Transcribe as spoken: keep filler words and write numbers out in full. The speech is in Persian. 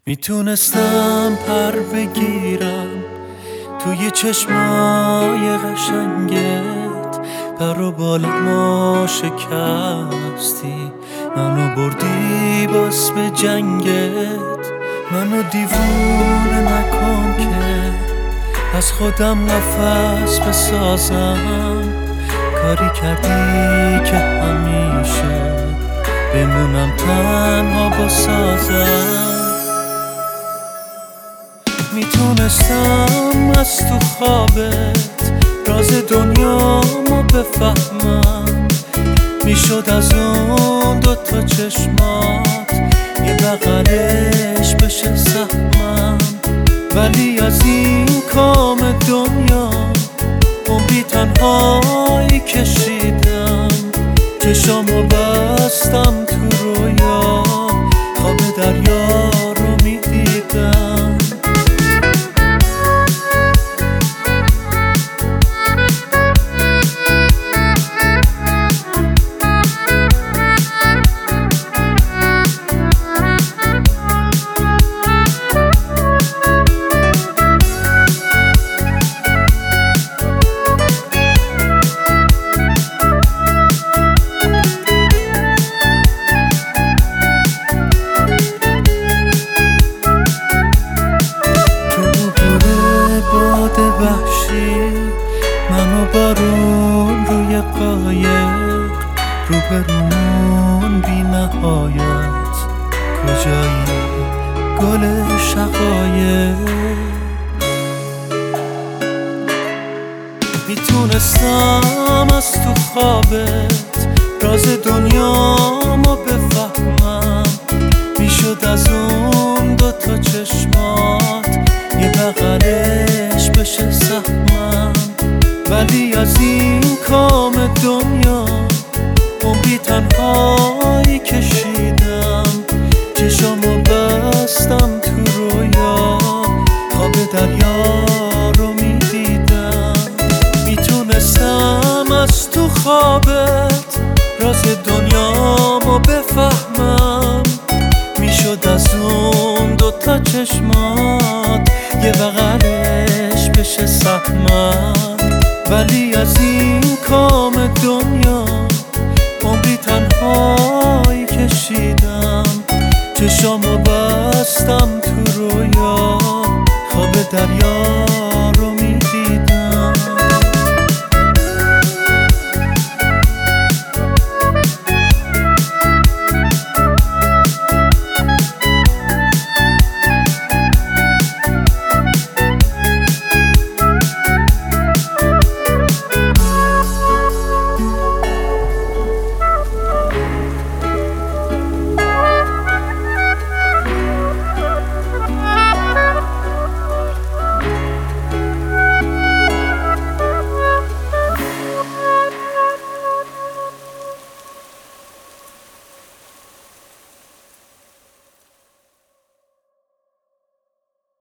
میتونستم پر بگیرم توی چشمای قشنگت، پر و بال ما شکستی، منو بردی باز به جنگت. منو دیوونه نکن که از خودم نفس بسازم، کاری کردی که همیشه بمونم تنها بسازم. میتونستم از تو خوابت راز دنیامو بفهمم، میشد از اون دوتا چشمات یه بغلش بشه سهمم. ولی از این کام دنیا عمری تنهایی کشیدم، چشامو بستم تو رویا، خواب دریا رو میدیدم. منو بارون روی قایق، روبرون بی نهایت، کجایی گل شقایق. میتونستم از تو خوابت راز دنیامو بفهمم، میشد از اون دوتا چشمات یه بغلش بشه سهمم. ولی از این کام دنیا عمری تنهایی کشیدم، چشامو بستم تو رویا، خواب دریا رو میدیدم. میتونستم از تو خوابت راز دنیامو بفهمم، میشد از اون دوتا چشمات یه بغلش بشه سهمم. ولی از این کام دنیا عمری تنهایی کشیدم، چشامو بستم تو رویا، خواب دریا